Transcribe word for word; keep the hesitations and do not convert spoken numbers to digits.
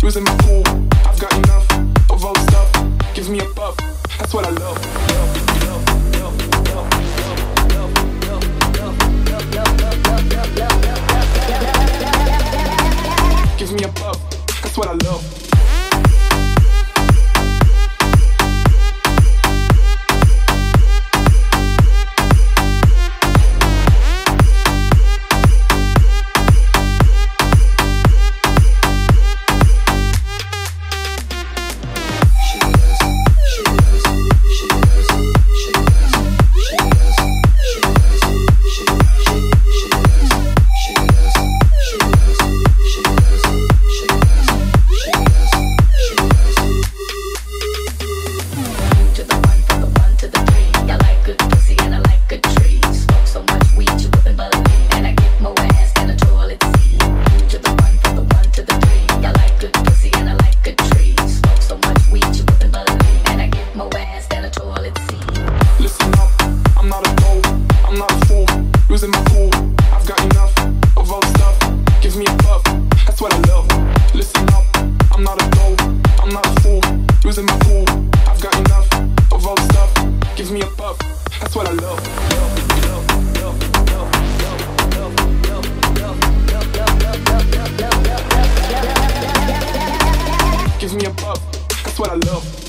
losing my cool. I've got enough of old stuff. Give me a buff, that's what I love. Give me a buff, that's what I love. Losing my cool, I've got enough of old stuff. Give me a buff, that's what I love. Listen up, I'm not a dope, I'm not a fool. Losing my cool, I've got enough of old stuff. Give me a buff, that's what I love. Give me a buff, that's what I love.